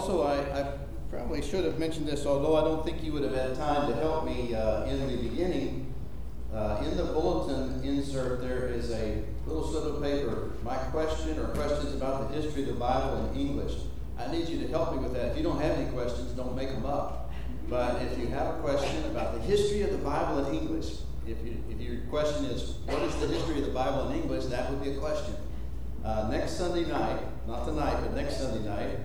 also, I probably should have mentioned this, although I don't think you would have had time to help me in the beginning. In the bulletin insert, there is a little slip of paper, my question or questions about the history of the Bible in English. I need you to help me with that. If you don't have any questions, don't make them up. But if you have a question about the history of the Bible in English, if your question is, what is the history of the Bible in English, that would be a question. Next Sunday night, not tonight, but next Sunday night,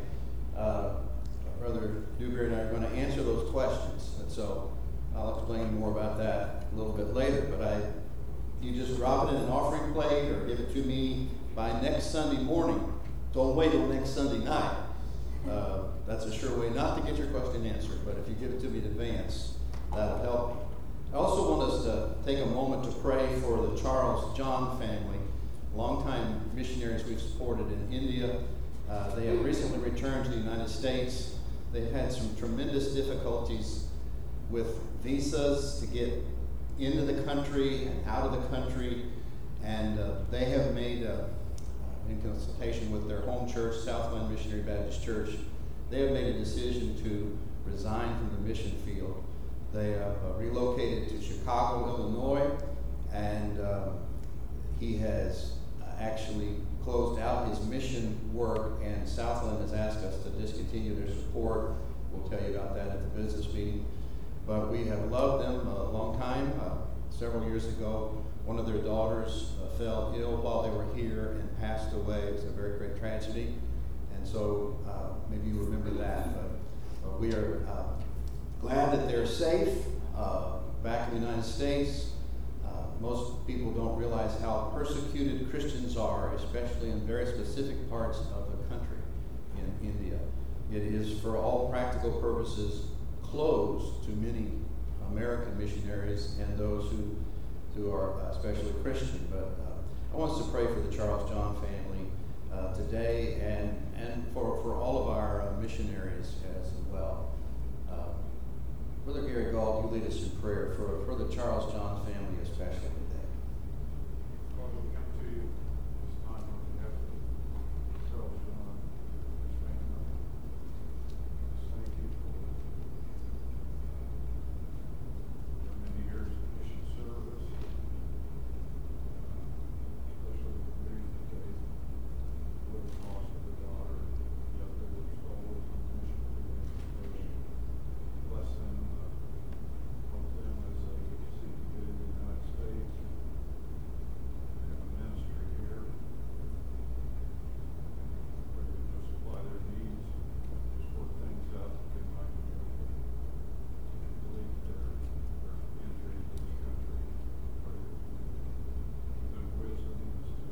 Brother Dewberry and I are going to answer those questions. And so I'll explain more about that a little bit later. But you just drop it in an offering plate or give it to me by next Sunday morning. Don't wait till next Sunday night. That's a sure way not to get your question answered. But if you give it to me in advance, that'll help me. I also want us to take a moment to pray for the Charles John family, longtime missionaries we've supported in India. They have recently returned to the United States. They've had some tremendous difficulties with visas to get into the country and out of the country, and they have made, in consultation with their home church, Southland Missionary Baptist Church, they have made a decision to resign from the mission field. They have relocated to Chicago, Illinois, and he has actually closed out his mission work, and Southland has asked us to discontinue their support. We'll tell you about that at the business meeting. But we have loved them a long time. Several years ago, one of their daughters fell ill while they were here and passed away. It was a very great tragedy. And so maybe you remember that. But we are glad that they're safe back in the United States. Most people don't realize how persecuted Christians are, especially in very specific parts of the country in India. It is, for all practical purposes, closed to many American missionaries and those who are especially Christian. But I want us to pray for the Charles John family today and for all of our missionaries as well. Brother Gary Gall, you lead us in prayer for the Charles John family especially today. Lord, we come to you this time on behalf of Charles John, his family. Just thank you for many years of mission service, especially the news today with the loss of the daughter. Yet they were stolen from the mission field. Bless them, help them as they seek to get in the United States and have a ministry here. Pray that you'll supply their needs, just work things out that they might be able to complete their entry into this country. Pray that you give them wisdom as to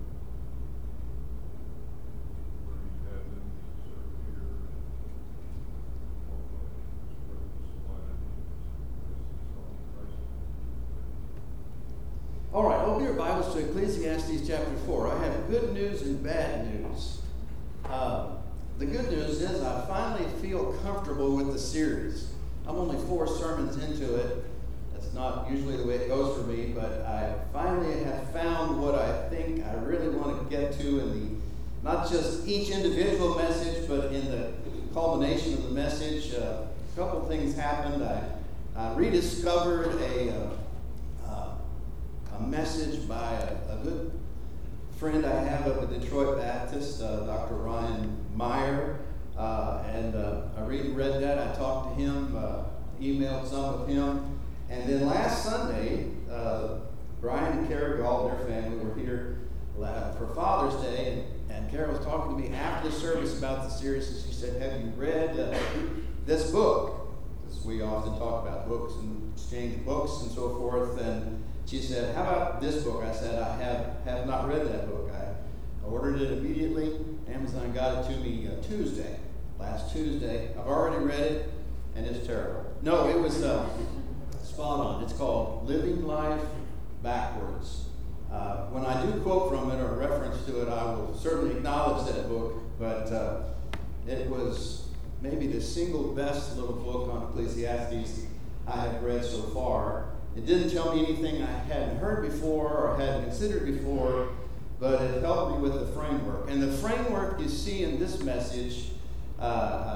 where you have them to serve here and all the way. Just pray that you supply their needs. All right, open your Bibles to Ecclesiastes chapter 4. I have good news and bad news. The good news is I finally feel comfortable with the series. I'm only 4 sermons into it. That's not usually the way it goes for me, but I finally have found what I think I really want to get to in the, not just each individual message, but in the culmination of the message. A couple things happened. I rediscovered a message by a good friend I have up at Detroit Baptist, Dr. Ryan Meyer, and I read that. I talked to him, emailed some with him, and then last Sunday, Brian and Kara Gall and their family were here for Father's Day, and Kara was talking to me after the service about the series, and she said, "Have you read this book?" Because we often talk about books and exchange books and so forth, and she said, "How about this book?" I said, "I have not read that book." I ordered it immediately. Amazon got it to me last Tuesday. I've already read it, and it's terrible. No, it was spot on. It's called Living Life Backwards. When I do quote from it or reference to it, I will certainly acknowledge that book, but it was maybe the single best little book on Ecclesiastes I have read so far. It didn't tell me anything I hadn't heard before or hadn't considered before, but it helped me with the framework. And the framework you see in this message, in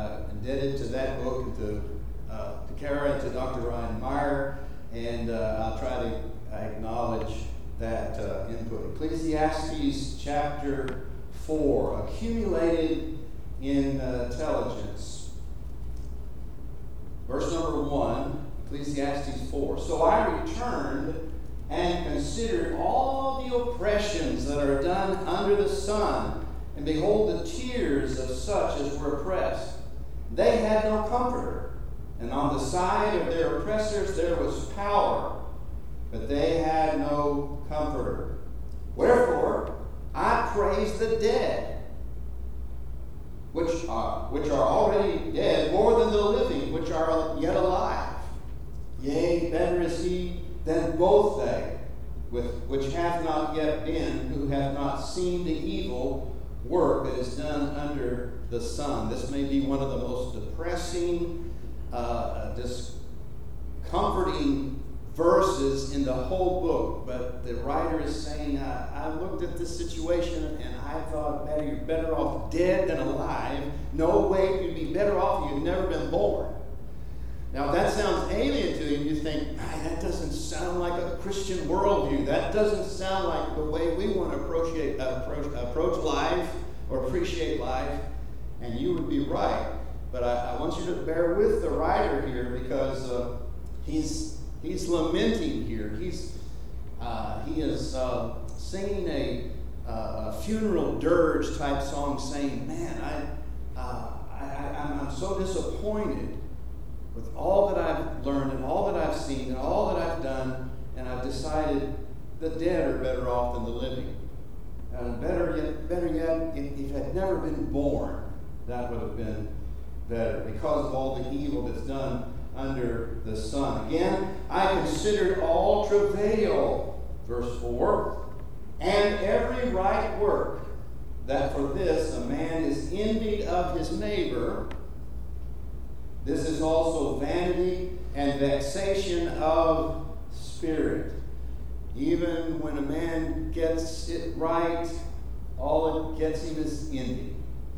indebted to that book and to Kara and to Dr. Ryan Meyer, and I'll try to acknowledge that input. Ecclesiastes chapter 4, accumulated intelligence. Verse number 1, Ecclesiastes 4. So I returned and considered all the oppressions that are done under the sun, and behold the tears of such as were oppressed. They had no comforter, and on the side of their oppressors there was power, but they had no comforter. Wherefore I praise the dead, which are already dead, more than the living, which are yet alive. Yea, better is he than both they, which hath not yet been, who have not seen the evil work that is done under the sun. This may be one of the most depressing, discomforting verses in the whole book, but the writer is saying, I looked at this situation and I thought, you're better off dead than alive. No way you'd be better off if you'd never been born. Now, if that sounds alien to you, you think, that doesn't sound like a Christian worldview. That doesn't sound like the way we want to approach life or appreciate life. And you would be right. But I want you to bear with the writer here, because he's lamenting here. He is singing a funeral dirge type song, saying, "Man, I'm so disappointed with all that I've learned and all that I've seen and all that I've done, and I've decided the dead are better off than the living. And better yet, if I had never been born, that would have been better, because of all the evil that's done under the sun. Again, I considered all travail, verse 4, and every right work, that for this a man is envied of his neighbor. This is also vanity and vexation of spirit." Even when a man gets it right, all it gets him is envy.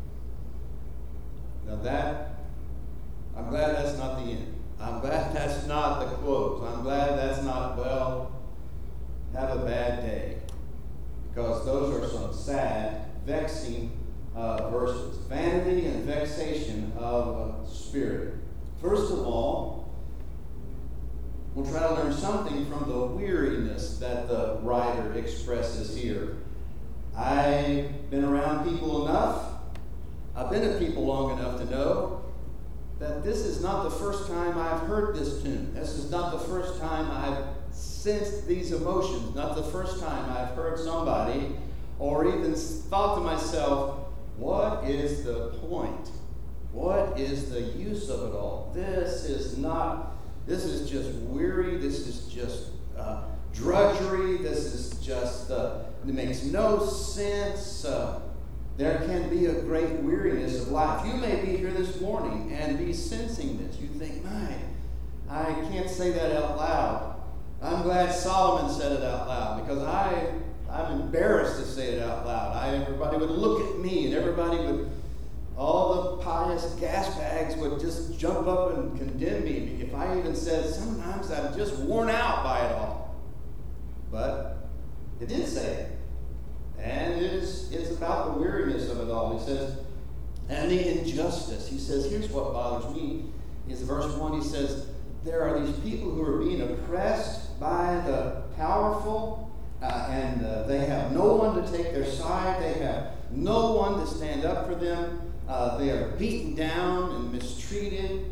Now I'm glad that's not the end. I'm glad that's not the quote. I'm glad that's not, have a bad day. Because those are some sad, vexing verses. Vanity and vexation of spirit. First of all, we'll try to learn something from the weariness that the writer expresses here. I've been around people enough. I've been at people long enough to know that this is not the first time I've heard this tune. This is not the first time I've sensed these emotions. Not the first time I've heard somebody or even thought to myself, what is the point? What is the use of it all? This is just weary. This is just drudgery. This is just, it makes no sense. There can be a great weariness of life. You may be here this morning and be sensing this. You think, I can't say that out loud. I'm glad Solomon said it out loud, because I'm embarrassed to say it out loud. Everybody would look at me, and all the pious gas bags would just jump up and condemn me if I even said, sometimes I'm just worn out by it all. But it did say it. And it's about the weariness of it all. He says, and the injustice. He says, here's what bothers me, is verse 1, he says, there are these people who are being oppressed by the powerful, and they have no one to take their side. They have no one to stand up for them. They are beaten down and mistreated.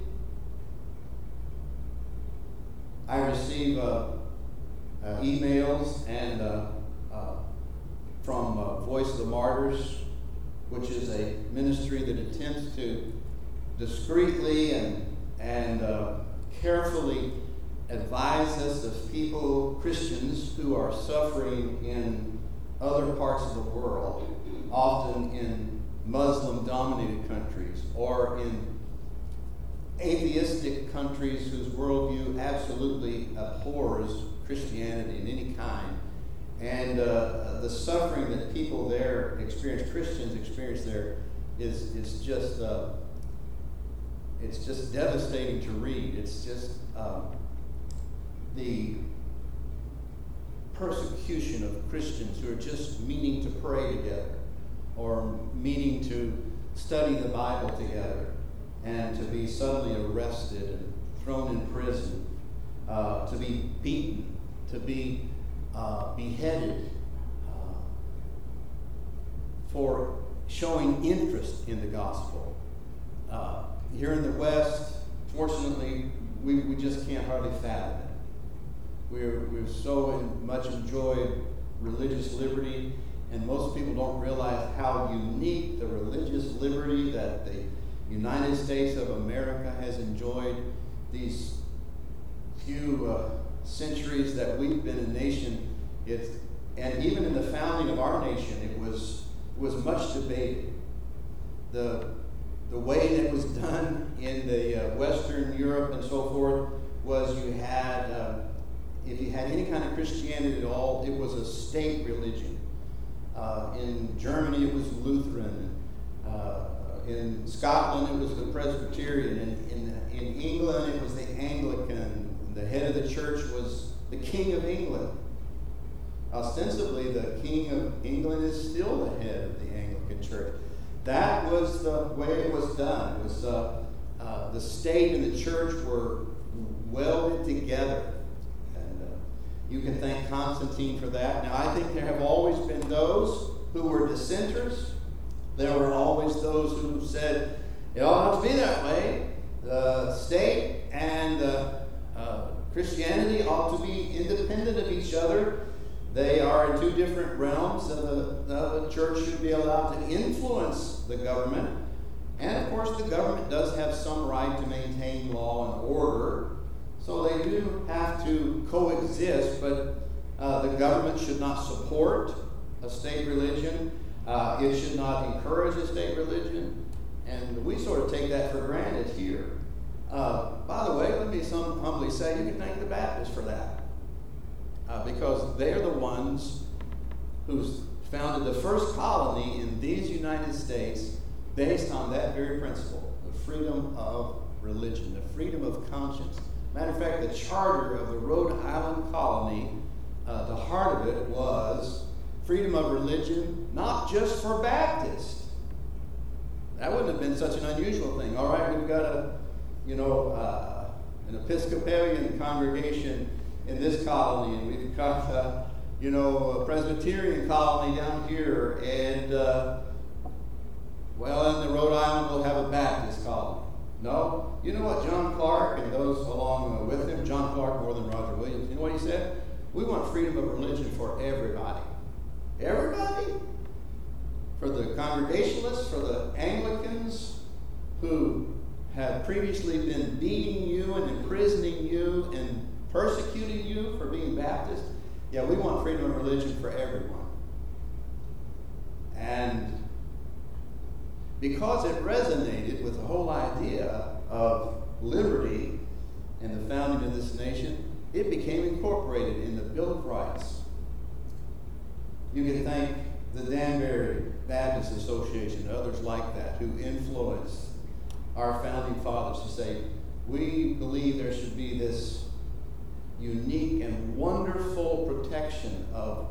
I receive emails and from Voice of the Martyrs, which is a ministry that attempts to discreetly and carefully advise us of people, Christians, who are suffering in other parts of the world, often in Muslim-dominated countries or in atheistic countries whose worldview absolutely abhors Christianity in any kind. And the suffering that people there experience, Christians experience there, is just it's just devastating to read. It's just the persecution of Christians who are just meaning to pray together or meaning to study the Bible together, and to be suddenly arrested and thrown in prison, to be beaten, to be beheaded for showing interest in the gospel. Here in the West, fortunately, we just can't hardly fathom it. We've so much enjoyed religious liberty, and most people don't realize how unique the religious liberty that the United States of America has enjoyed these few centuries that we've been a nation. And even in the founding of our nation, it was much debated. The way that it was done in the Western Europe and so forth was you had, if you had any kind of Christianity at all, it was a state religion. In Germany, it was Lutheran. In Scotland, it was the Presbyterian. In England, it was the Anglican. The head of the church was the King of England. Ostensibly, the King of England is still the head of the Anglican Church. That was the way it was done. It was the state and the church were welded together. And you can thank Constantine for that. Now, I think there have always been those who were dissenters. There were always those who said, it ought not to be that way. The state and Christianity ought to be independent of each other. They are in two different realms, and the church should be allowed to influence the government. And of course, the government does have some right to maintain law and order, so they do have to coexist, but the government should not support a state religion. It should not encourage a state religion, and we sort of take that for granted here. By the way, let me humbly say, you can thank the Baptists for that. Because they're the ones who founded the first colony in these United States based on that very principle, the freedom of religion, the freedom of conscience. Matter of fact, the charter of the Rhode Island colony, the heart of it was freedom of religion, not just for Baptists. That wouldn't have been such an unusual thing. All right, we've got an Episcopalian congregation in this colony, and we've got, a Presbyterian colony down here, and, in the Rhode Island we'll have a Baptist colony. No. You know what John Clark and those along with him, John Clark more than Roger Williams, you know what he said? We want freedom of religion for everybody. Everybody? For the Congregationalists, for the Anglicans who have previously been beating you and imprisoning you and persecuting you for being Baptist. Yeah, we want freedom of religion for everyone. And because it resonated with the whole idea of liberty and the founding of this nation, it became incorporated in the Bill of Rights. You can thank the Danbury Baptist Association and others like that who influenced our founding fathers to say, we believe there should be this unique and wonderful protection of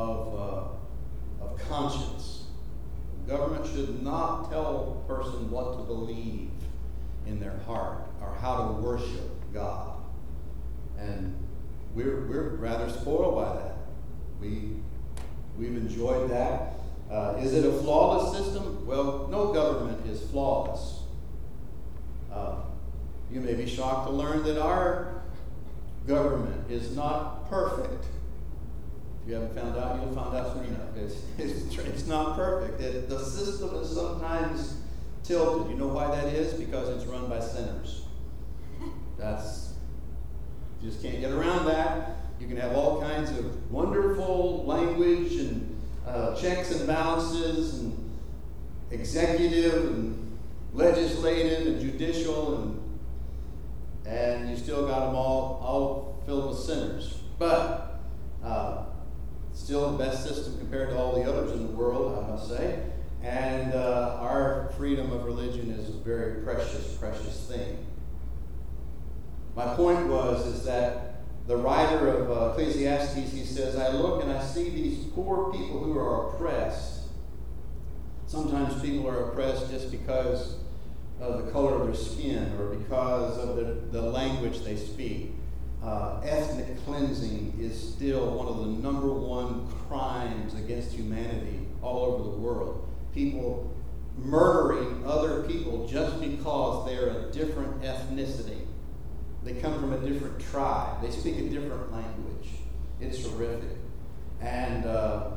conscience. The government should not tell a person what to believe in their heart or how to worship God. And we're rather spoiled by that. We've enjoyed that. Is it a flawless system? Well, no government is flawless. You may be shocked to learn that our government is not perfect. If you haven't found out, you'll find out soon enough. It's not perfect. The system is sometimes tilted. You know why that is? Because it's run by sinners. You just can't get around that. You can have all kinds of wonderful language and checks and balances and executive and legislative and judicial and you still got them all filled with sinners. But still the best system compared to all the others in the world, I must say. And our freedom of religion is a very precious, precious thing. My point is that the writer of Ecclesiastes, he says, I look and I see these poor people who are oppressed. Sometimes people are oppressed just because of the color of their skin or because of the language they speak. Ethnic cleansing is still one of the number one crimes against humanity all over the world. People murdering other people just because they're a different ethnicity. They come from a different tribe. They speak a different language. It's horrific. And the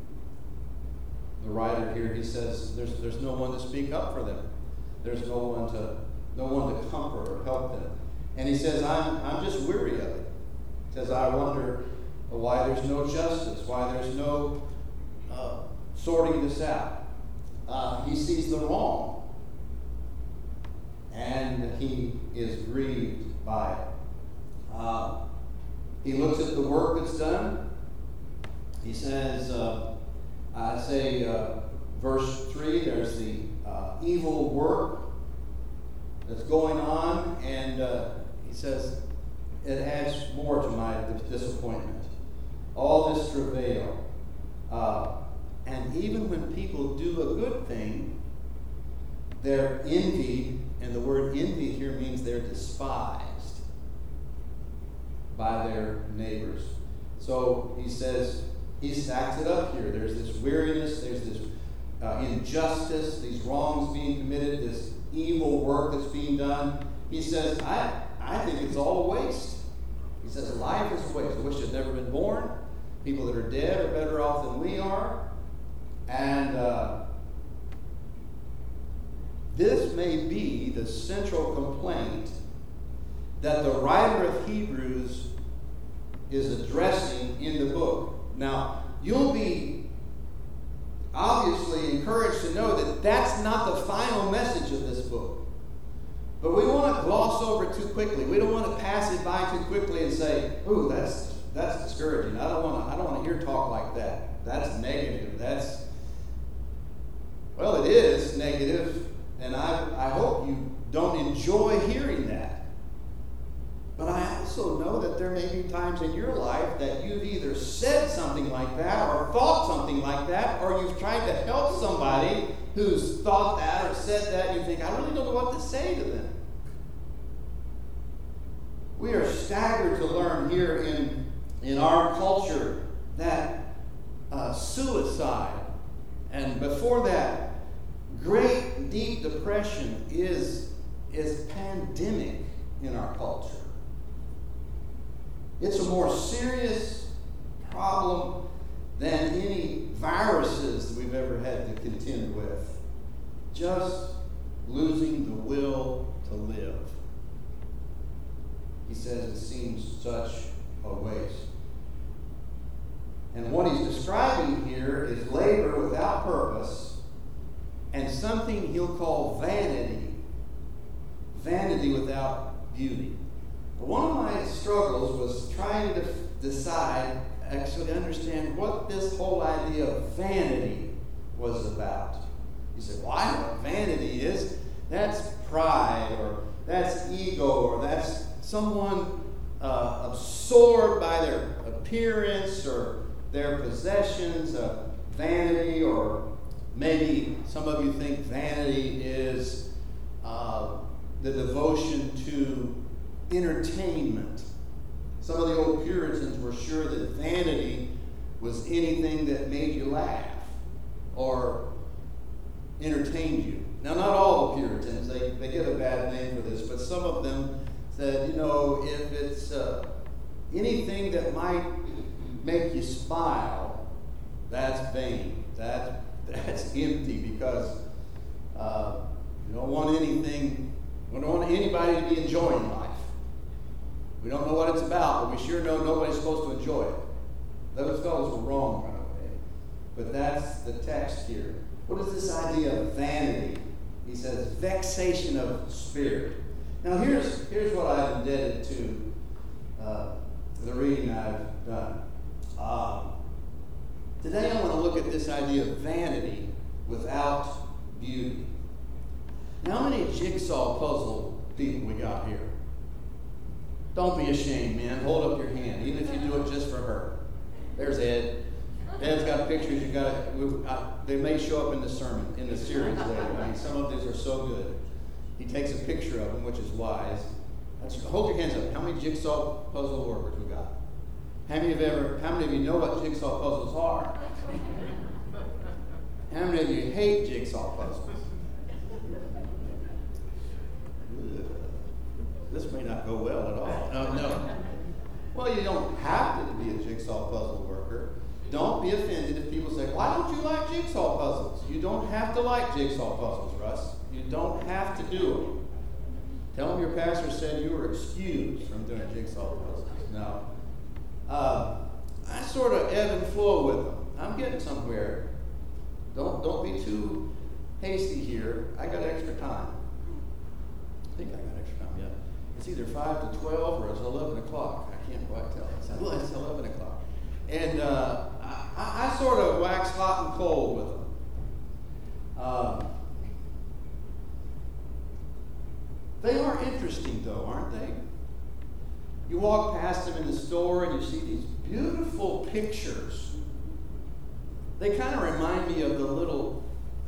writer here, he says, there's no one to speak up for them. There's no one to comfort or help them. And he says, I'm just weary of it. He says, I wonder why there's no justice, why there's no sorting this out. He sees the wrong, and he is grieved by it. He looks at the work that's done. He says, verse 3, there's the evil work that's going on, and he says, it adds more to my disappointment. All this travail. And even when people do a good thing, they're envied, and the word envy here means they're despised by their neighbors. So he says, he stacks it up here. There's this weariness, there's this injustice, these wrongs being committed, this evil work that's being done. He says, I think it's all a waste. He says, life is a waste. I wish I'd never been born. People that are dead are better off than we are. And this may be the central complaint that the writer of Hebrews is addressing in the book. Now, you'll be obviously encouraged to know that that's not the final message of this book. But we want to gloss over it too quickly. We don't want to pass it by too quickly and say, "Ooh, that's discouraging. I don't want to hear talk like that. That's negative. Well, it is negative, and I hope you don't enjoy hearing that. But I also know that there may be times in your life that you've either said something like that or thought something like that, or you've tried to help somebody who's thought that or said that, and you think, I really don't know what to say to them. We are staggered to learn here in our culture that suicide, and before that, great deep depression is pandemic in our culture. It's a more serious problem than any viruses that we've ever had to contend with. Just losing the will to live. He says it seems such a waste. And what he's describing here is labor without purpose and something he'll call vanity. Vanity without beauty. One of my struggles was trying to decide, actually understand what this whole idea of vanity was about. You say, well, I know what vanity is. That's pride, or that's ego, or that's someone absorbed by their appearance or their possessions, vanity, or maybe some of you think vanity is the devotion to entertainment. Some of the old Puritans were sure that vanity was anything that made you laugh or entertained you. Now, not all the Puritans, they get a bad name for this, but some of them said, if it's anything that might make you smile, that's vain. That's empty, because you don't want anything, we don't want anybody to be enjoying life. We don't know what it's about, but we sure know nobody's supposed to enjoy it. Those fellows were wrong, by the way. But that's the text here. What is this idea of vanity? He says, vexation of spirit. Now here's what I've indebted to the reading I've done. Today I want to look at this idea of vanity without beauty. Now, how many jigsaw puzzle people we got here? Don't be ashamed, man. Hold up your hand, even if you do it just for her. There's Ed. Ed's got pictures. They may show up in the sermon, in the series later. I mean, some of these are so good. He takes a picture of them, which is wise. Hold your hands up. How many jigsaw puzzle workers we got? How many of you know what jigsaw puzzles are? How many of you hate jigsaw puzzles? This may not go well at all. No. Well, you don't have to be a jigsaw puzzle worker. Don't be offended if people say, why don't you like jigsaw puzzles? You don't have to like jigsaw puzzles, Russ. You don't have to do them. Tell them your pastor said you were excused from doing jigsaw puzzles. No. I sort of ebb and flow with them. I'm getting somewhere. Don't be too hasty here. I got extra time. I think I got extra time, yeah. It's either 5 to 12 or it's 11 o'clock. I can't quite tell. It's 11 o'clock. And I sort of wax hot and cold with them. They are interesting, though, aren't they? You walk past them in the store and you see these beautiful pictures. They kind of remind me of the little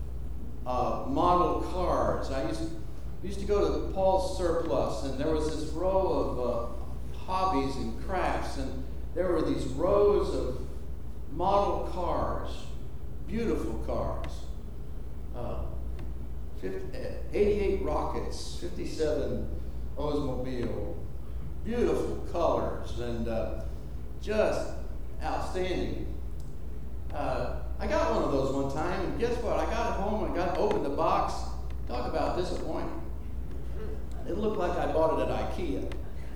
model cars. I used to go to Paul's Surplus, and there was this row of hobbies and crafts, and there were these rows of model cars, beautiful cars. 88 Rockets, 57 Oldsmobile, beautiful colors, and just outstanding. I got one of those one time, and guess what? I got it home and opened the box. Talk about disappointing. It looked like I bought it at IKEA.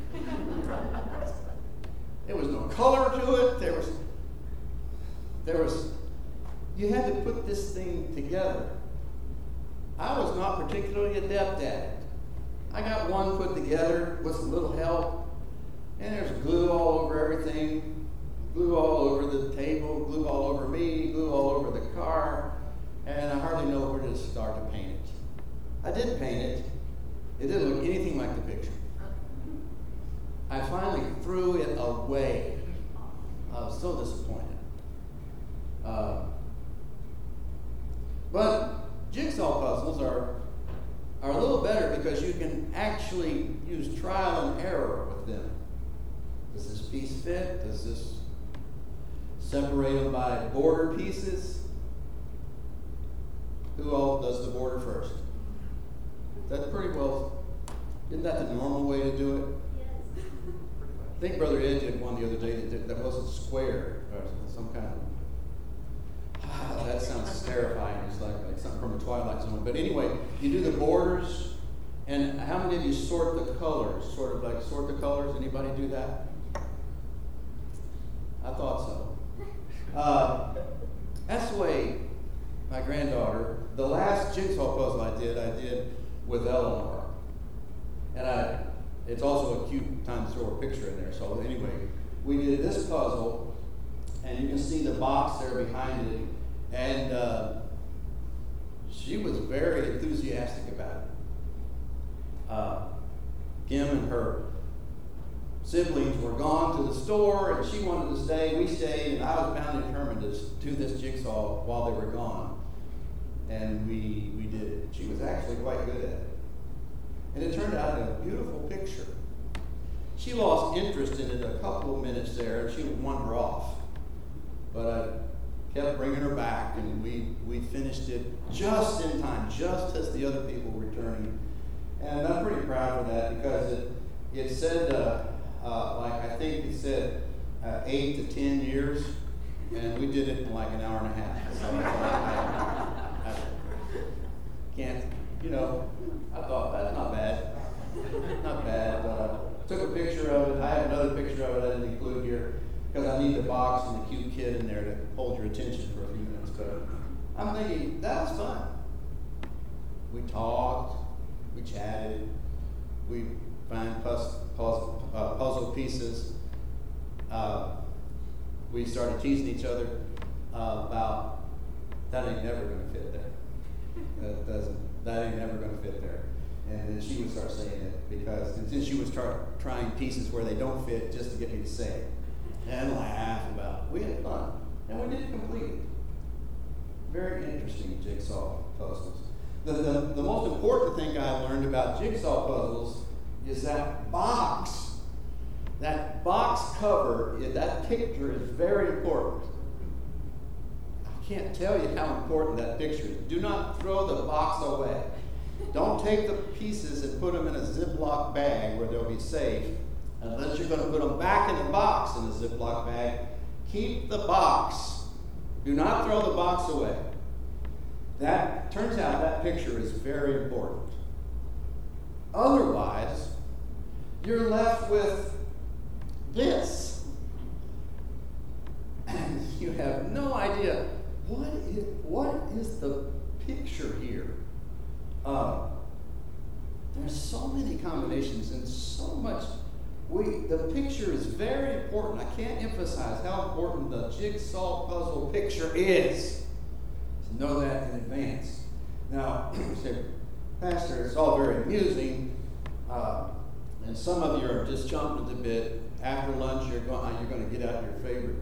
There was no color to it. There was. You had to put this thing together. I was not particularly adept at it. I got one put together with a little help, and there's glue all over everything, glue all over the table, glue all over me, glue all over the car, and I hardly know where to start to paint it. I did paint it. It didn't look anything like the picture. I finally threw it away. I was so disappointed. But jigsaw puzzles are a little better because you can actually use trial and error with them. Does this piece fit? Does this separate them by border pieces? Who all does the border first? That's pretty well, isn't that the normal way to do it? Yes. I think Brother Ed did one the other day that wasn't square, or some kind of. That sounds terrifying. It's like something from a Twilight Zone. But anyway, you do the borders, and how many of you sort the colors? Sort of like sort the colors? Anybody do that? I thought so. That's the way my granddaughter, the last jigsaw puzzle I did with Eleanor. And it's also a cute time to throw a picture in there. So anyway, we did this puzzle, and you can see the box there behind it. And she was very enthusiastic about it. Kim and her siblings were gone to the store, and she wanted to stay. We stayed, and I was bound and determined to do this jigsaw while they were gone. And we did it. She was actually quite good at it. And it turned out a beautiful picture. She lost interest in it a couple of minutes there, and she would wander off. But I kept bringing her back, and we finished it just in time, just as the other people were returning. And I'm pretty proud of that because it said, I think it said 8 to 10 years, and we did it in like an hour and a half. So I can't, I thought, that's not bad. Not bad. Took a picture of it. I have another picture of it I didn't include here because I need the box and the cute kid in there to hold your attention for a few minutes. But I'm thinking, that was fun. We talked, we chatted, we found puzzle pieces. We started teasing each other about that ain't never going to fit there. That ain't never gonna fit there. And then she would start saying it and then she would start trying pieces where they don't fit just to get me to say it. And laugh about it. We had fun. And we did complete it. Very interesting jigsaw puzzles. The most important thing I learned about jigsaw puzzles is that box. That box cover, that picture is very important. I can't tell you how important that picture is. Do not throw the box away. Don't take the pieces and put them in a Ziploc bag where they'll be safe. Unless you're going to put them back in the box in a Ziploc bag, keep the box. Do not throw the box away. That turns out that picture is very important. Otherwise, you're left with this. And you have no idea what is the picture here. There's so many combinations and so much. The picture is very important. I can't emphasize how important the jigsaw puzzle picture is. To know that in advance. Now, you say, Pastor, it's all very amusing, and some of you are just chomping at the bit. After lunch, you're going to get out your favorite.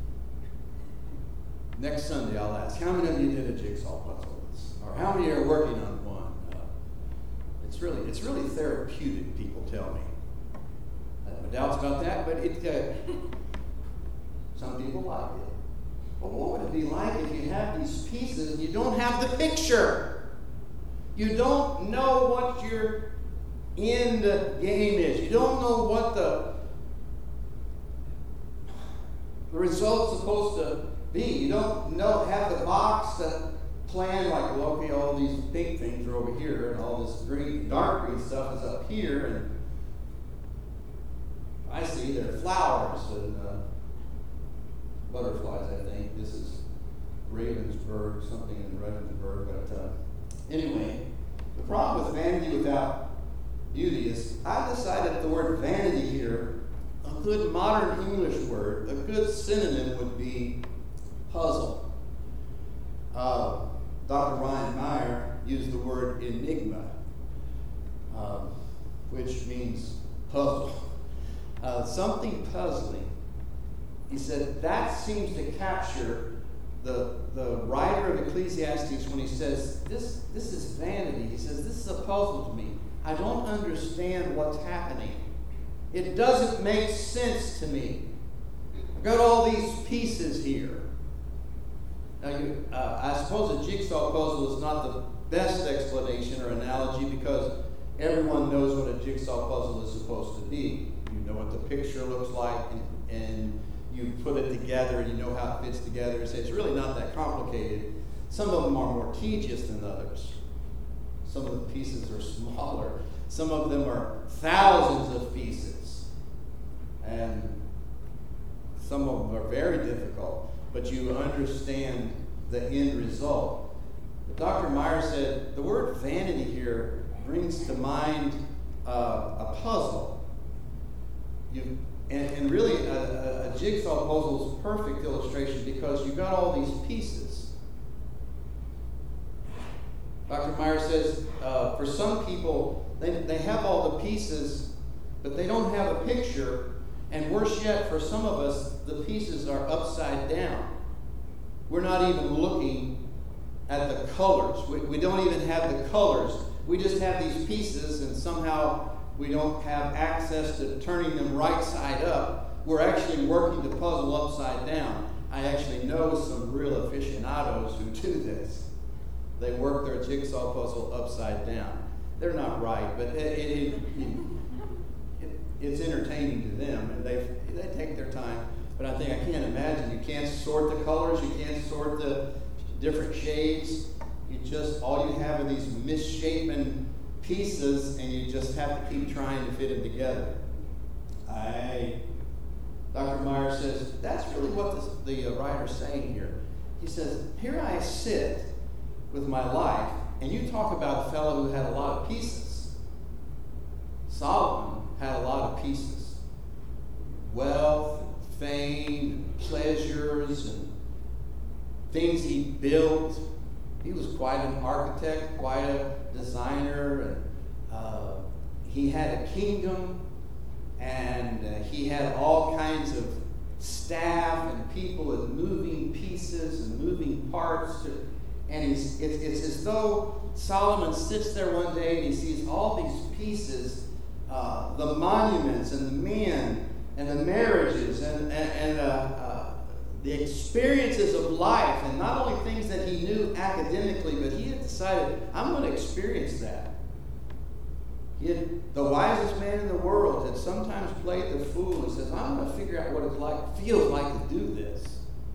Next Sunday, I'll ask, how many of you did a jigsaw puzzle? Or how many are working on one? It's really therapeutic, people tell me. I have my doubts about that, but some people like it. But what would it be like if you have these pieces and you don't have the picture? You don't know what your end game is. You don't know what the result's supposed to be. You don't have the box to plan like, well, okay, all these pink things are over here, and all this dark green stuff is up here, and I see there are flowers and butterflies, I think. This is Ravensburg, something in Ravensburg, but anyway, the problem with vanity without beauty is I decided that the word vanity here, a good modern English word, a good synonym would be puzzle. Dr. Ryan Meyer used the word enigma, which means puzzle. Something puzzling. He said that seems to capture the writer of Ecclesiastes when he says, this is vanity. He says, this is a puzzle to me. I don't understand what's happening. It doesn't make sense to me. I've got all these pieces here. Now, I suppose a jigsaw puzzle is not the best explanation or analogy because everyone knows what a jigsaw puzzle is supposed to be. You know what the picture looks like, and you put it together, and you know how it fits together. So it's really not that complicated. Some of them are more tedious than others. Some of the pieces are smaller. Some of them are thousands of pieces. And some of them are very difficult. But you understand the end result. But Dr. Meyer said the word vanity here brings to mind a puzzle. And really, a jigsaw puzzle is a perfect illustration because you've got all these pieces. Dr. Meyer says for some people, they have all the pieces, but they don't have a picture. And worse yet, for some of us, the pieces are upside down. We're not even looking at the colors. We don't even have the colors. We just have these pieces, and somehow we don't have access to turning them right side up. We're actually working the puzzle upside down. I actually know some real aficionados who do this. They work their jigsaw puzzle upside down. They're not right, but it's entertaining to them, and they take their time. But I can't imagine. You can't sort the colors. You can't sort the different shades. All you have are these misshapen pieces, and you just have to keep trying to fit them together. Dr. Meyer says, that's really what the writer's saying here. He says, here I sit with my life, and you talk about a fellow who had a lot of pieces. Solomon had a lot of pieces. Wealth, fame, pleasures, and things he built. He was quite an architect, quite a designer, and he had a kingdom, and he had all kinds of staff and people and moving pieces and moving parts. And it's as though Solomon sits there one day and he sees all these pieces, the monuments and the men and the marriages and the experiences of life, and not only things that he knew academically, but he had decided, I'm going to experience that. The wisest man in the world had sometimes played the fool and says, I'm going to figure out what it feels like to do this.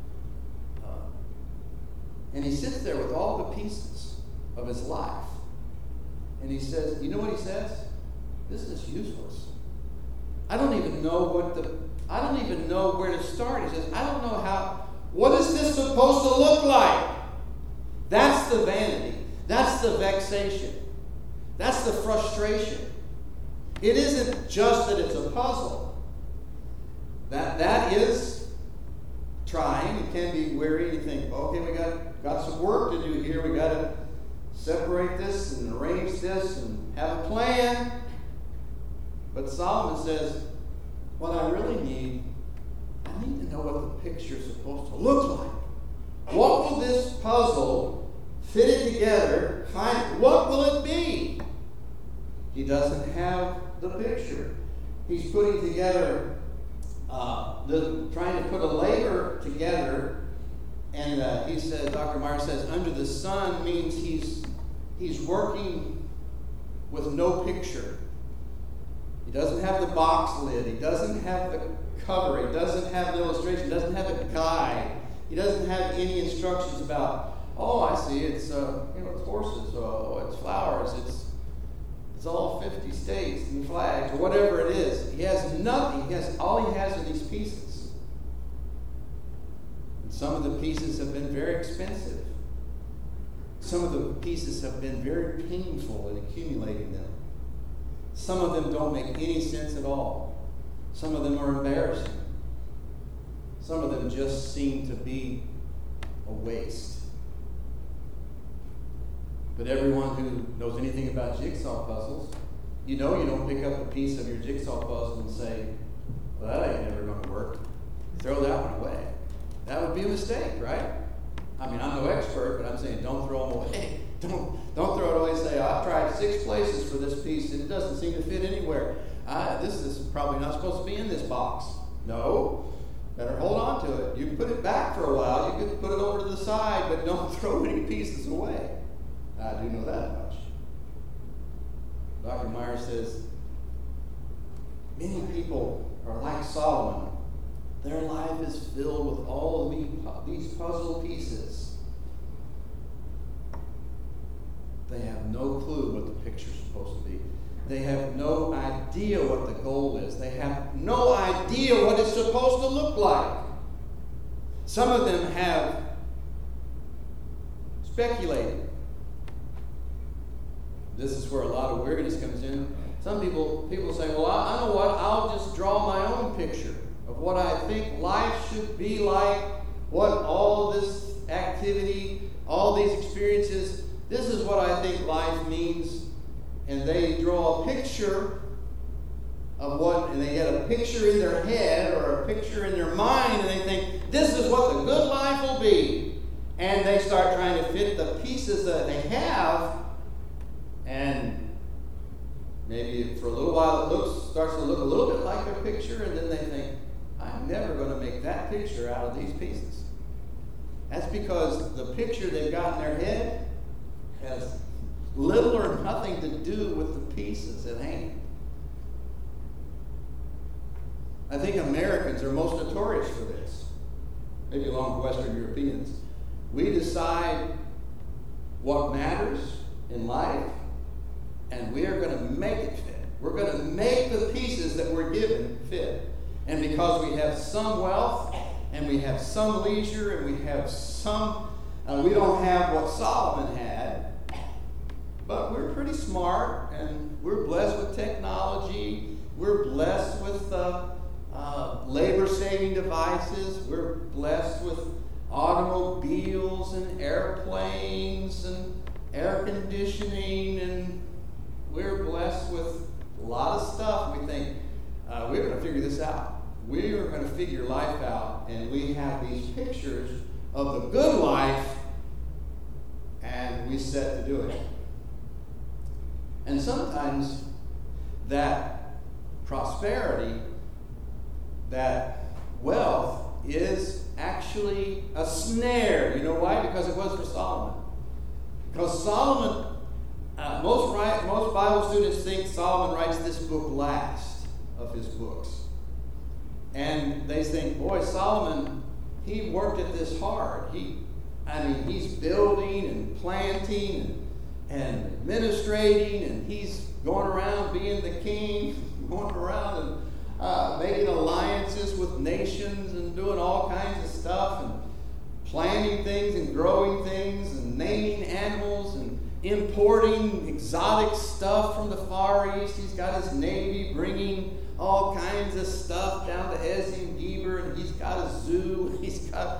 And he sits there with all the pieces of his life. And he says, you know what he says? This is useless. I don't even know where to start. He says, I don't know what is this supposed to look like? That's the vanity. That's the vexation. That's the frustration. It isn't just that it's a puzzle. That is trying. It can be weary. You think, okay, we got some work to do here. We got to separate this and arrange this and have a plan. But Solomon says, what I really need, I need to know what the picture is supposed to look like. What will this puzzle fit it together? What will it be? He doesn't have the picture. He's putting together, trying to put a labor together, and he says, Dr. Meyer says, under the sun means he's working with no picture. He doesn't have the box lid. He doesn't have the cover. He doesn't have an illustration. He doesn't have a guide. He doesn't have any instructions about, oh, I see, it's it's horses, it's flowers, it's all 50 states and flags, or whatever it is. He has nothing. All he has are these pieces. And some of the pieces have been very expensive. Some of the pieces have been very painful in accumulating them. Some of them don't make any sense at all. Some of them are embarrassing. Some of them just seem to be a waste. But everyone who knows anything about jigsaw puzzles, you don't pick up a piece of your jigsaw puzzle and say, well, that ain't never going to work. Throw that one away. That would be a mistake, right? I mean, I'm no expert, but I'm saying don't throw them away. Don't throw it away and say, I've tried 6 places for this piece and it doesn't seem to fit anywhere. This is probably not supposed to be in this box. No. Better hold on to it. You can put it back for a while. You can put it over to the side, but don't throw any pieces away. I do know that much. Dr. Meyer says, many people are like Solomon. Their life is filled with all of these puzzle pieces. They have no clue what the picture's supposed to be. They have no idea what the goal is. They have no idea what it's supposed to look like. Some of them have speculated. This is where a lot of weariness comes in. Some people say, well, I know what, I'll just draw my own picture of what I think life should be like, what all this activity, all these experiences, this is what I think life means. And they draw a picture of what, and they get a picture in their head or a picture in their mind, and they think, this is what the good life will be. And they start trying to fit the pieces that they have, and maybe for a little while it starts to look a little bit like their picture, and then they think, I'm never going to make that picture out of these pieces. That's because the picture they've got in their head has little or nothing to do with the pieces at hand. I think Americans are most notorious for this, maybe along with Western Europeans. We decide what matters in life, and we are going to make it fit. We're going to make the pieces that we're given fit. And because we have some wealth, and we have some leisure, and we have some, we don't have what Solomon had, but we're pretty smart, and we're blessed with technology. We're blessed with labor-saving devices. We're blessed with automobiles and airplanes and air conditioning, and we're blessed with a lot of stuff. We think, we're going to figure this out. We're going to figure life out. And we have these pictures of the good life, and we set to do it. And sometimes that prosperity, that wealth, is actually a snare. You know why? Because it was for Solomon. Because Solomon, most Bible students think Solomon writes this book last of his books. And they think, boy, Solomon, he worked at this hard. He's building and planting and administrating, and he's going around being the king, going around and making alliances with nations and doing all kinds of stuff and planting things and growing things and naming animals and importing exotic stuff from the Far East. He's got his navy bringing all kinds of stuff down to Ezim Geber, and he's got a zoo. He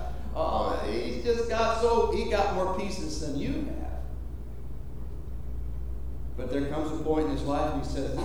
got more pieces than you have. But there comes a point in his life, and he says,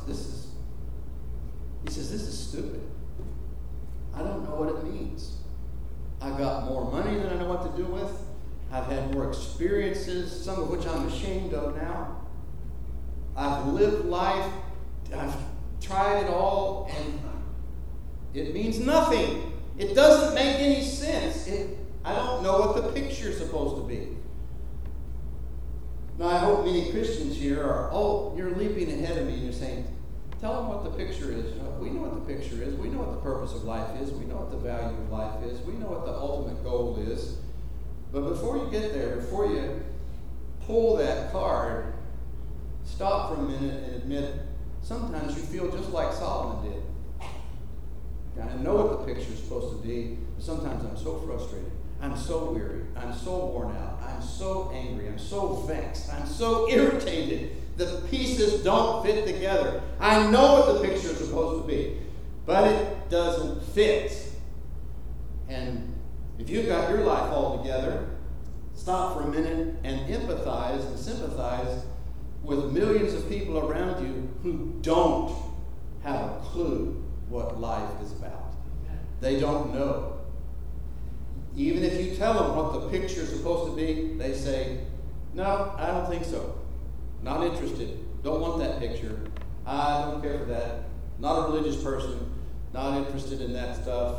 this is stupid. I don't know what it means. I got more money than I know what to do with. I've had more experiences, some of which I'm ashamed of now. I've lived life. I've tried it all, and it means nothing. It doesn't make any sense. I don't know what the picture's supposed to be. Now, I hope many Christians here are, you're leaping ahead of me and you're saying, tell them what the picture is. We know what the picture is. We know what the purpose of life is. We know what the value of life is. We know what the ultimate goal is. But before you get there, before you pull that card, stop for a minute and admit, sometimes you feel just like Solomon did. I know what the picture is supposed to be, but sometimes I'm so frustrated. I'm so weary. I'm so worn out. I'm so angry. I'm so vexed. I'm so irritated. The pieces don't fit together. I know what the picture is supposed to be, but it doesn't fit. And if you've got your life all together, stop for a minute and empathize and sympathize with millions of people around you who don't have a clue what life is about. They don't know. Even if you tell them what the picture is supposed to be, they say, no, I don't think so. Not interested. Don't want that picture. I don't care for that. Not a religious person. Not interested in that stuff.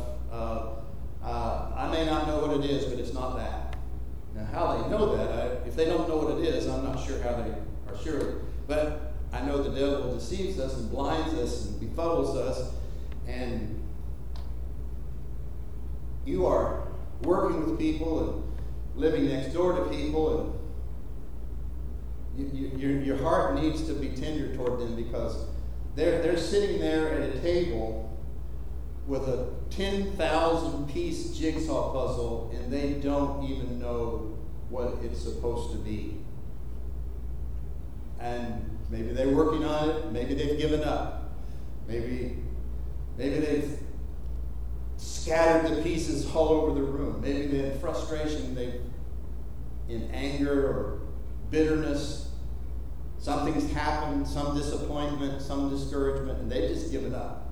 I may not know what it is, but it's not that. Now, how they know that, if they don't know what it is, I'm not sure how they are sure. But I know the devil deceives us and blinds us and befuddles us. And you are working with people and living next door to people, and your heart needs to be tender toward them, because they're sitting there at a table with a 10,000-piece jigsaw puzzle, and they don't even know what it's supposed to be. And maybe they're working on it. Maybe they've given up. Maybe they've scattered the pieces all over the room. Maybe they're in frustration, in anger or bitterness. Something's happened, some disappointment, some discouragement, and they've just given up.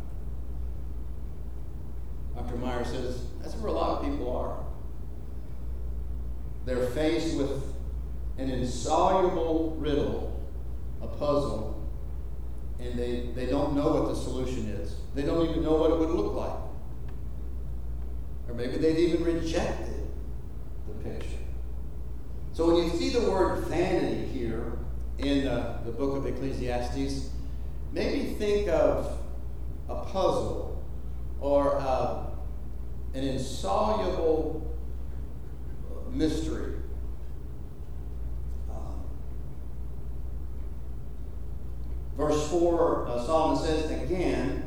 Dr. Meyer says that's where a lot of people are. They're faced with an insoluble riddle, a puzzle, and they don't know what the solution is. They don't even know what it would look like. Or maybe they've even rejected the picture. So when you see the word vanity here in the book of Ecclesiastes, maybe think of a puzzle or an insoluble mystery. Verse 4, Solomon says again,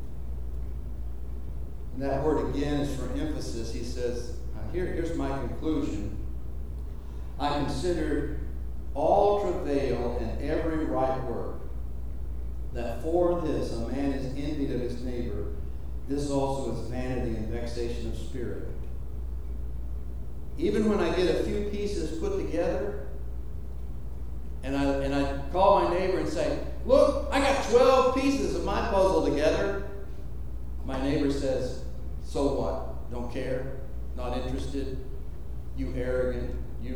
and that word again is for emphasis. He says, here's my conclusion. I consider all travail and every right work, that for this a man is envied of his neighbor. This also is vanity and vexation of spirit. even when I get a few pieces put together, and I call my neighbor and say, look, I got 12 pieces of my puzzle together. My neighbor says, so what? Don't care? Not interested? You arrogant?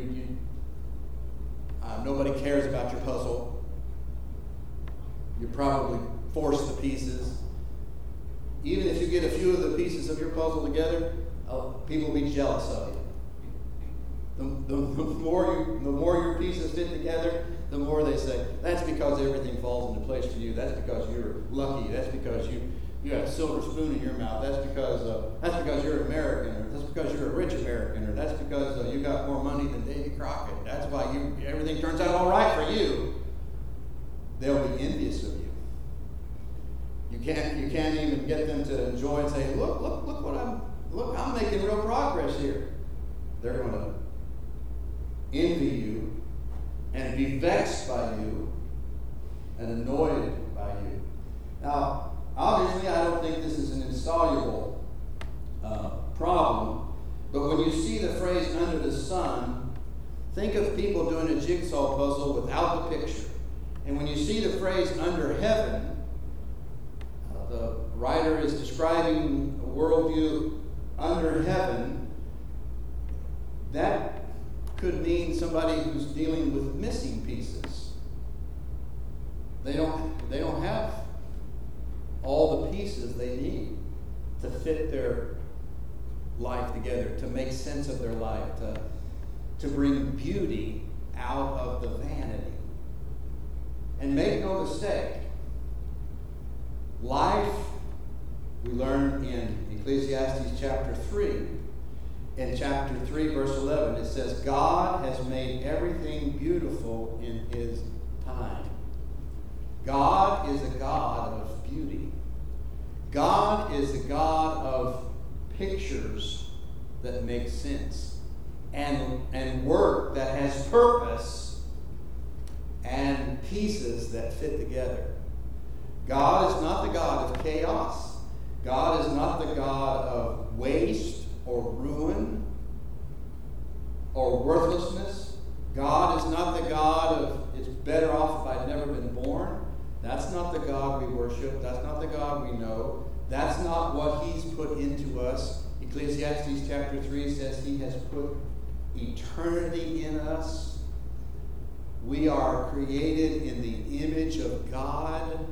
Nobody cares about your puzzle. You probably forced the pieces. Even if you get a few of the pieces of your puzzle together, people will be jealous of you. The more your pieces fit together, the more they say, that's because everything falls into place for you. That's because you're lucky. That's because you have a silver spoon in your mouth. That's because you're American, or that's because you're a rich American, or that's because you got more money than Davy Crockett. That's why everything turns out all right for you. They'll be envious of you. You can't even get them to enjoy and say, look, I'm making real progress here. They're going to envy you and be vexed by you and annoyed by you. Now, obviously, I don't think this is an insoluble problem, but when you see the phrase under the sun, think of people doing a jigsaw puzzle without the picture. And when you see the phrase under heaven, the writer is describing a worldview under heaven. That could mean somebody who's dealing with missing pieces. They don't have all the pieces they need to fit their life together, to make sense of their life, to bring beauty out of the vanity. And make no mistake, life, we learn in Ecclesiastes chapter 3. In chapter 3, verse 11, it says, God has made everything beautiful in His time. God is a God of beauty. God is a God of pictures that make sense and work that has purpose and pieces that fit together. God is not the God of chaos. God is not the God of waste or ruin or worthlessness. God is not the God of, it's better off if I'd never been born. That's not the God we worship. That's not the God we know. That's not what He's put into us. Ecclesiastes chapter 3 says He has put eternity in us. We are created in the image of God.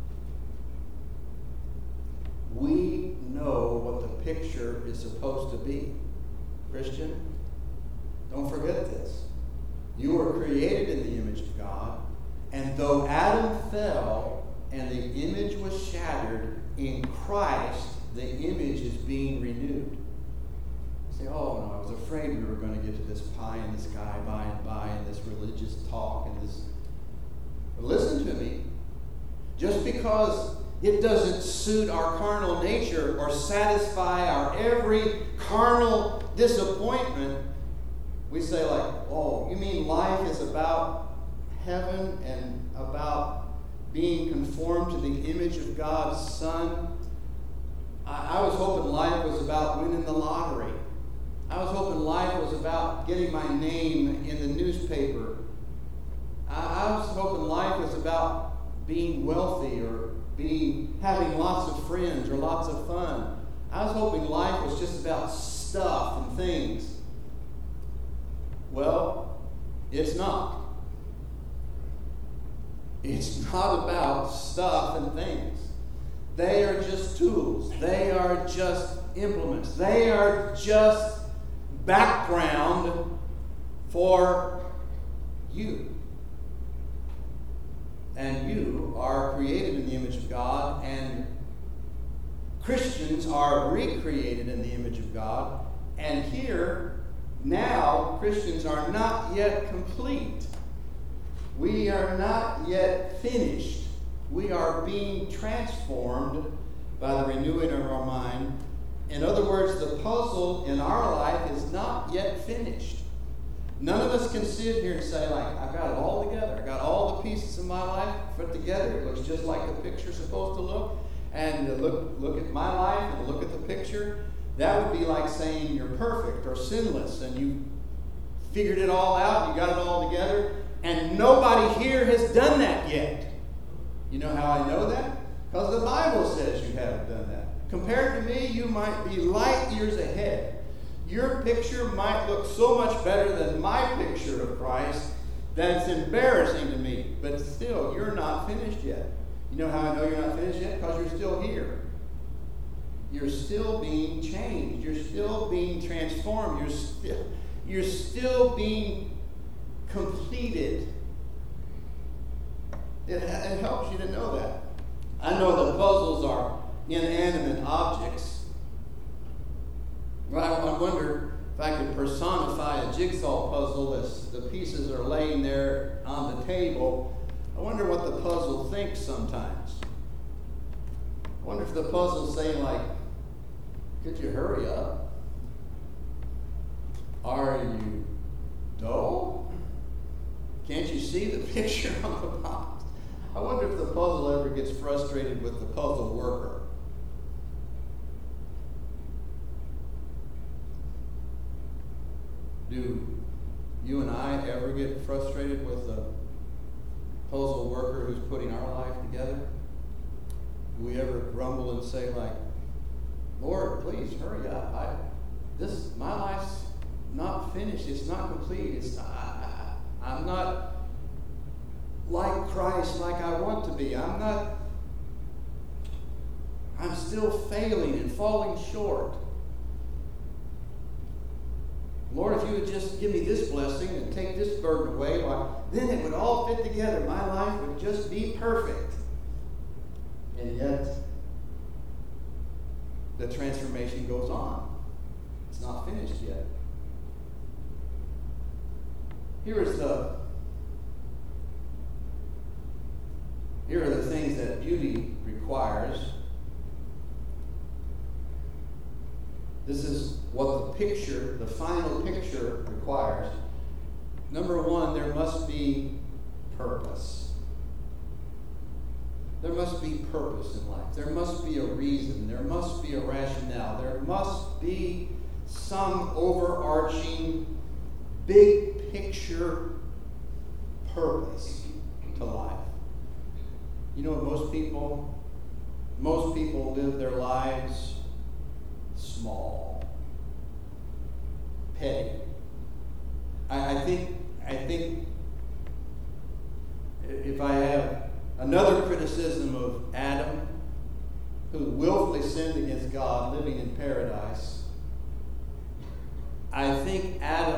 We know what the picture is supposed to be. Christian, don't forget this. You were created in the image of God, and though Adam fell and the image was shattered, in Christ the image is being renewed. You say, oh no, I was afraid we were going to get to this pie in the sky by and by, and this religious talk and this. But listen to me. Just because it doesn't suit our carnal nature or satisfy our every carnal disappointment, we say like, oh, you mean life is about heaven and about being conformed to the image of God's Son? I was hoping life was about winning the lottery. I was hoping life was about getting my name in the newspaper. I was hoping life was about being wealthy or having lots of friends or lots of fun. I was hoping life was just about stuff and things. Well, it's not. It's not about stuff and things. They are just tools. They are just implements. They are just background for you. And you are created in the image of God, and Christians are recreated in the image of God. And here, now, Christians are not yet complete. We are not yet finished. We are being transformed by the renewing of our mind. In other words, the puzzle in our life is not yet finished. None of us can sit here and say, like, I've got it all together. I got all the pieces of my life put together. It looks just like the picture's supposed to look. And look at my life and look at the picture. That would be like saying you're perfect or sinless and you figured it all out, you got it all together, and nobody here has done that yet. You know how I know that? Because the Bible says you haven't done that. Compared to me, you might be light years ahead. Your picture might look so much better than my picture of Christ that it's embarrassing to me. But still, you're not finished yet. You know how I know you're not finished yet? Because you're still here. You're still being changed. You're still being transformed. You're still being completed. It helps you to know that. I know the puzzles are inanimate objects. Well, I wonder if I could personify a jigsaw puzzle as the pieces are laying there on the table. I wonder what the puzzle thinks sometimes. I wonder if the puzzle's saying like, could you hurry up? Are you dull? Can't you see the picture on the box? I wonder if the puzzle ever gets frustrated with the puzzle worker. Do you and I ever get frustrated with the puzzle worker who's putting our life together? Do we ever grumble and say like, Lord, please hurry up. My life's not finished. It's not complete. I'm not like Christ like I want to be. I'm still failing and falling short. Lord, if you would just give me this blessing and take this burden away, then it would all fit together. My life would just be perfect. And yet, the transformation goes on. It's not finished yet. Here are the things that beauty requires. This is what the final picture requires. Number one, there must be purpose. There must be purpose in life. There must be a reason. There must be a rationale. There must be some overarching, big picture purpose to life. You know what most people live their lives small, petty. I think if I have another criticism of Adam, who willfully sinned against God, living in paradise, I think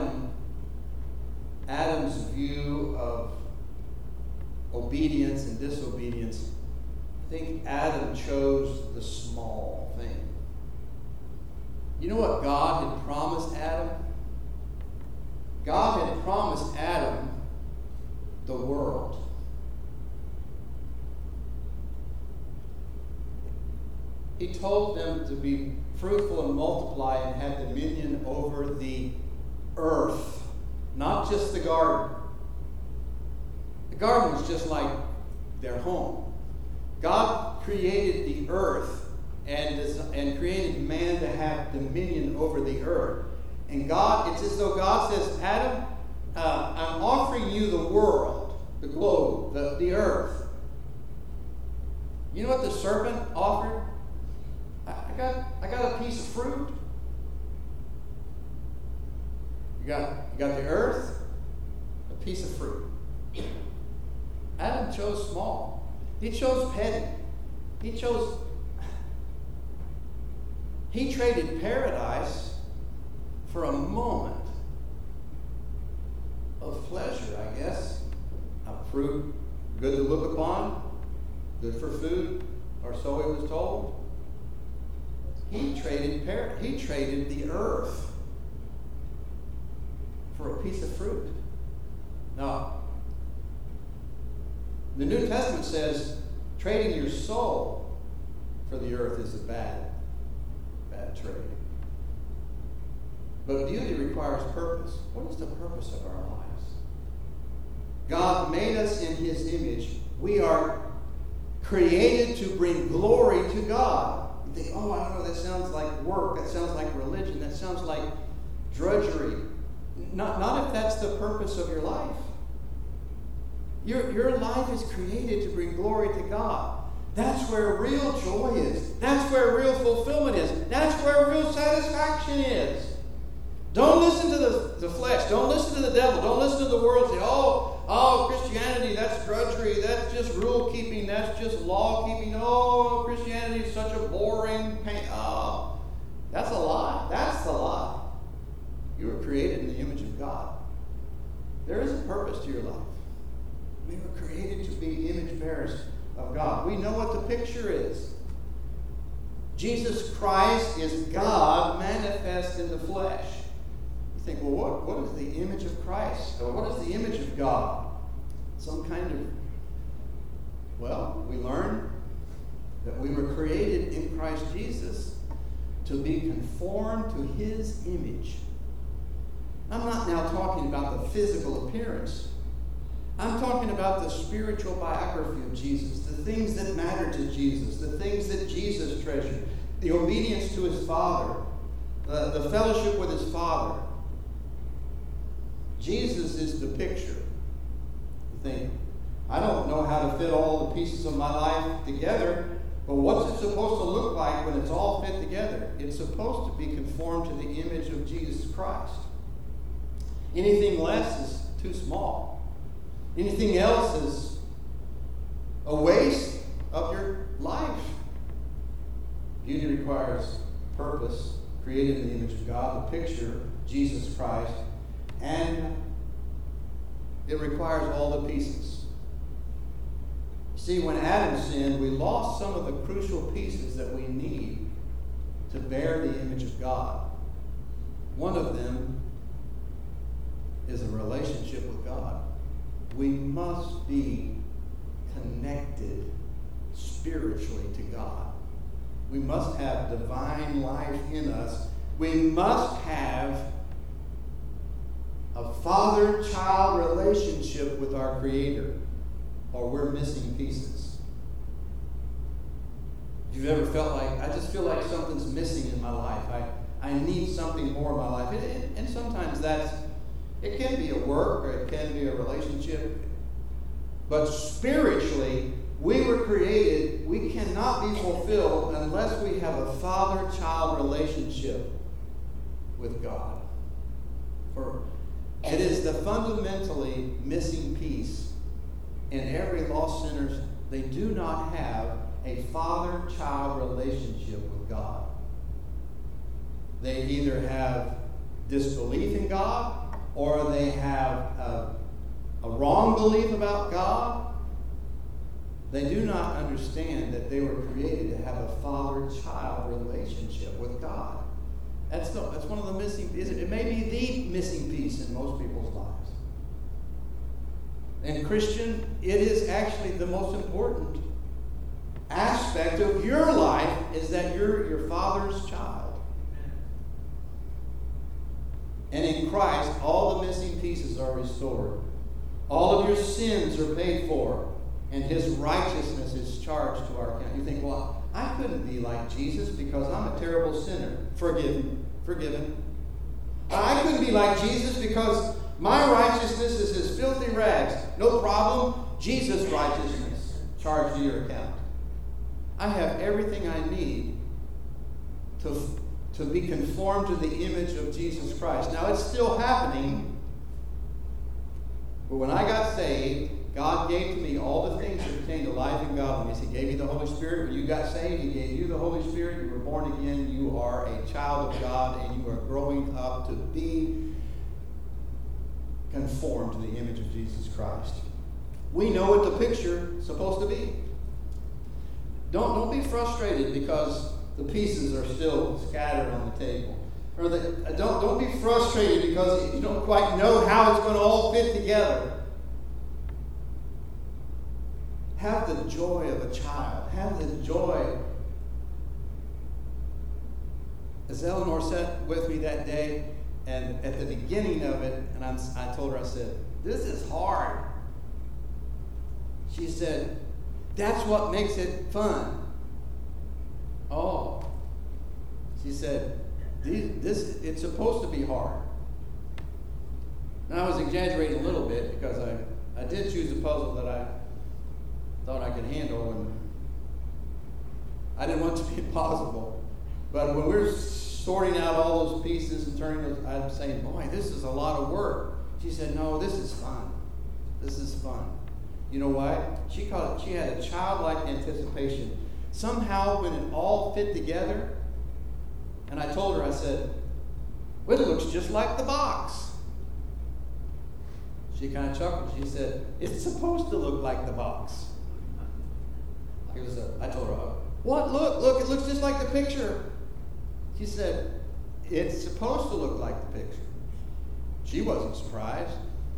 Adam's view of obedience and disobedience, I think Adam chose the small thing. You know what God had promised Adam? God had promised Adam the world. He told them to be fruitful and multiply and have dominion over the earth, not just the garden. The garden was just like their home. God created the earth and created man to have dominion over the earth. And God, it's as though God says, Adam, I'm offering you the world, the globe, the earth. You know what the serpent offered? I got a piece of fruit. You got the earth, a piece of fruit. Adam chose small. He chose petty. He traded paradise for a moment of pleasure, I guess. A fruit good to look upon, good for food, or so he was told. He traded the earth for a piece of fruit. Now, the New Testament says trading your soul for the earth is a bad trade. But beauty requires purpose. What is the purpose of our lives? God made us in His image. We are created to bring glory to God. think, oh, I don't know, that sounds like work, that sounds like religion, that sounds like drudgery. Not if that's the purpose of your life. Your life is created to bring glory to God. That's where real joy is. That's where real fulfillment is. That's where real satisfaction is. Don't listen to the flesh. Don't listen to the devil. Don't listen to the world. Say, oh, Christianity, that's drudgery. That's just rule keeping. That's just law keeping. Oh, Christianity is such a boring pain. Oh, that's a lie. That's the lie. You were created in the image of God. There is a purpose to your life. We were created to be image bearers of God. We know what the picture is. Jesus Christ is God manifest in the flesh. You think, well, what is the image of Christ? Or what is the image of God? Some kind of, well, we learn that we were created in Christ Jesus to be conformed to His image. I'm not now talking about the physical appearance. I'm talking about the spiritual biography of Jesus, the things that matter to Jesus, the things that Jesus treasured, the obedience to His Father, the fellowship with His Father. Jesus is the picture. You think, I don't know how to fit all the pieces of my life together, but what's it supposed to look like when it's all fit together? It's supposed to be conformed to the image of Jesus Christ. Anything less is too small. Anything else is a waste of your life. Beauty requires purpose, created in the image of God, the picture, Jesus Christ, and it requires all the pieces. See, when Adam sinned, we lost some of the crucial pieces that we need to bear the image of God. One of them is a relationship with God. We must be connected spiritually to God. We must have divine life in us. We must have a father-child relationship with our Creator, or we're missing pieces. If you've ever felt like, I just feel like something's missing in my life. I need something more in my life. And sometimes it can be a work, or it can be a relationship. But spiritually, we were created, we cannot be fulfilled unless we have a father-child relationship with God. For it is the fundamentally missing piece in every lost sinner. They do not have a father-child relationship with God. They either have disbelief in God, or they have a wrong belief about God. They do not understand that they were created to have a father-child relationship with God. That's one of the missing pieces. It may be the missing piece in most people's lives. And Christian, it is actually the most important aspect of your life, is that you're your Father's child. And in Christ, all the missing pieces are restored. All of your sins are paid for, and His righteousness is charged to our account. You think, well, I couldn't be like Jesus because I'm a terrible sinner. Forgiven. I couldn't be like Jesus because my righteousness is His filthy rags. No problem. Jesus' righteousness charged to your account. I have everything I need to be conformed to the image of Jesus Christ. Now, it's still happening, but when I got saved, God gave to me all the things that pertain to life and godliness. He gave me the Holy Spirit. When you got saved, He gave you the Holy Spirit. You were born again. You are a child of God, and you are growing up to be conformed to the image of Jesus Christ. We know what the picture is supposed to be. Don't be frustrated because the pieces are still scattered on the table. Or don't be frustrated because you don't quite know how it's going to all fit together. Have the joy of a child. Have the joy. As Eleanor sat with me that day, and at the beginning of it, and I told her, I said, this is hard. She said, that's what makes it fun. Oh, said, it's supposed to be hard. And I was exaggerating a little bit because I did choose a puzzle that I thought I could handle, and I didn't want it to be impossible. But when we're sorting out all those pieces and turning those, I'm saying, boy, this is a lot of work. She said, no, this is fun. This is fun. You know why? She had a childlike anticipation. Somehow, when it all fit together, and I told her, I said, well, it looks just like the box. She kind of chuckled. She said, it's supposed to look like the box. I told her, what? Look, it looks just like the picture. She said, it's supposed to look like the picture. She wasn't surprised.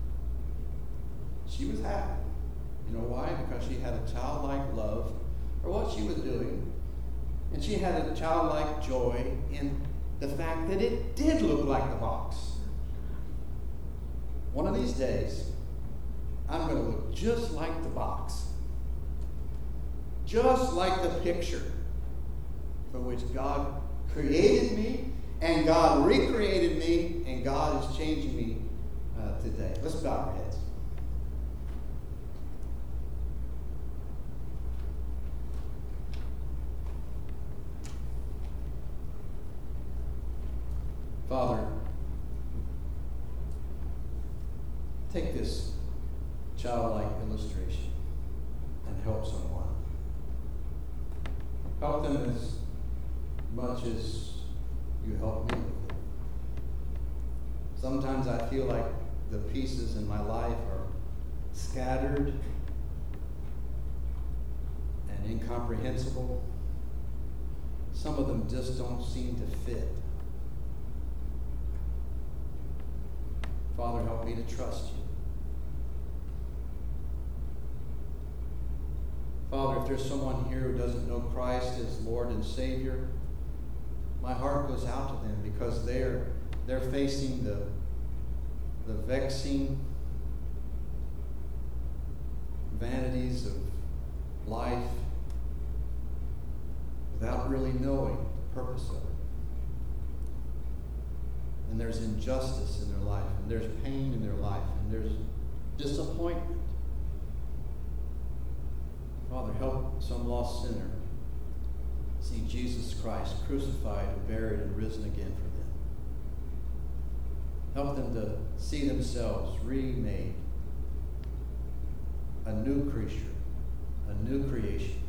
She was happy. You know why? Because she had a childlike love for what she was doing. And she had a childlike joy in the fact that it did look like the box. One of these days, I'm going to look just like the box. Just like the picture for which God created me, and God recreated me, and God is changing me today. Let's bow our heads. Father, take this childlike illustration and help someone. Help them as much as you help me with it. Sometimes I feel like the pieces in my life are scattered and incomprehensible. Some of them just don't seem to fit. Father, help me to trust you. Father, if there's someone here who doesn't know Christ as Lord and Savior, my heart goes out to them because they're facing the vexing vanities of life without really knowing the purpose of it. And there's injustice in their life, and there's pain in their life, and there's disappointment. Father, help some lost sinner see Jesus Christ crucified and buried and risen again for them. Help them to see themselves remade, a new creature, a new creation,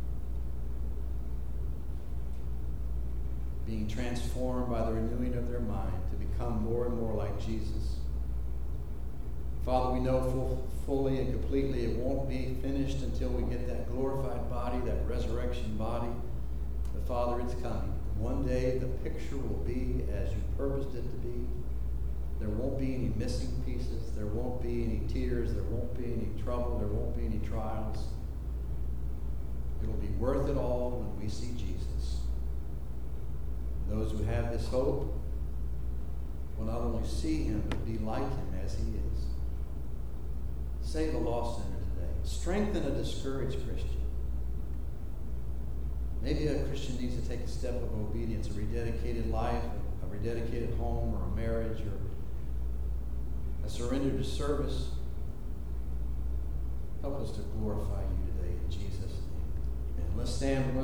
being transformed by the renewing of their mind to become more and more like Jesus. Father, we know fully and completely it won't be finished until we get that glorified body, that resurrection body. But Father, it's coming. One day the picture will be as you purposed it to be. There won't be any missing pieces. There won't be any tears. There won't be any trouble. There won't be any trials. It'll be worth it all when we see Jesus. Those who have this hope will not only see him, but be like him as he is. Save a lost sinner today. Strengthen a discouraged Christian. Maybe a Christian needs to take a step of obedience, a rededicated life, a rededicated home, or a marriage, or a surrender to service. Help us to glorify you today in Jesus' name. Amen. Let's stand.